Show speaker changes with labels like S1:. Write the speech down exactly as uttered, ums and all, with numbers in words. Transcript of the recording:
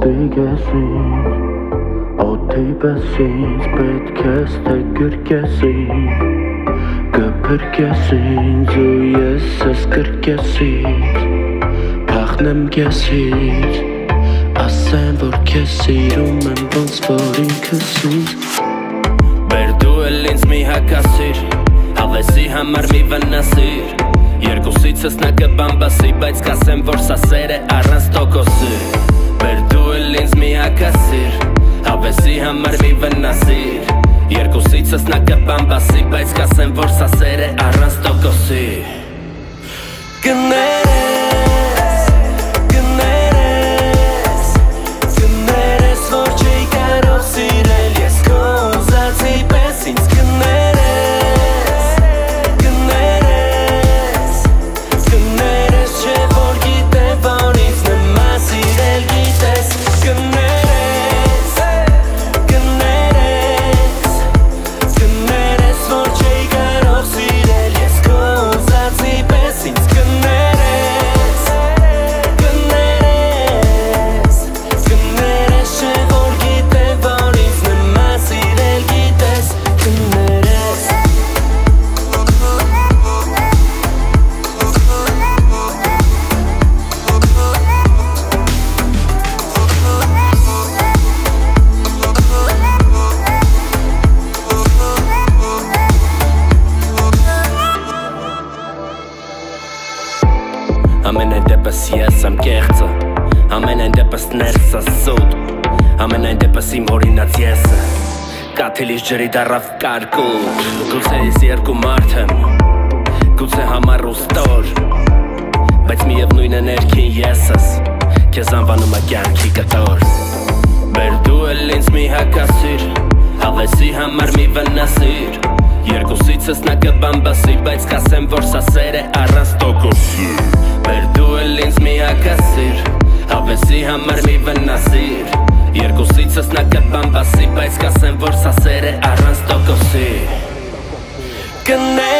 S1: Օտի կեսին, օտի պեսինց պետք է ստեգր կեսին Կպրկեսինց ու ես ես կրկեսից Փախնեմ կեսից, ասեմ որ կես սիրում եմ ոնց որ ինքս ինձ
S2: Բեր դու էլ ինձ մի հակասիր, հավեսի համար մի վնասիր Երկուսիցս նա կբամբասի, բայց կասեմ որ սա սեր է առանց տոկոսի Բեր դու էլ ինձ մի հակասիր, հավեսի համար մի վնասիր Երկուսիցս նա կբամբասի, բայց կասեմ որ սա սեր է առանց տոկոսի Կներես, կներես, կներես որ չի կարող սիրել ես քո ուզածի պես ինձ կներես, կներես, կներես չէ որ գիտե որ ինձ նմա սիրել գիտես Կներես, կներես, կներես որ չի կարող սիրել ես քո ուզածի պես ինձ կներես, կներես, կներես չէ որ գիտե որ ինձ նմա սիրել գիտես Կներես Ամենայն դեպս ես եմ կեղծը Ամենայն դեպս ներսս սուտ Ամենայն դեպս իմ հորինած եսը Կաթիլից ջրի դարավ կարկուտ Գուցե ես երկու մարդ եմ Գուցե համառ ու ստոր Բայց միևնույն է ներքին եսս Քեզ անվանում է կյանքի կտոր Բեր դու էլ ինձ մի հակասիր Հավեսի համար մի վնասիր Երկուսիցս նա կբամբասի Բայց կասեմ որ սա սեր է առանց տոկոսի Բեր դու էլ ինձ մի հակասիր Հավեսի համար մի վնասիր Երկուսիցս նա կբամբասի Բայց կասեմ որ սա սեր է առանց տոկոսի Կներ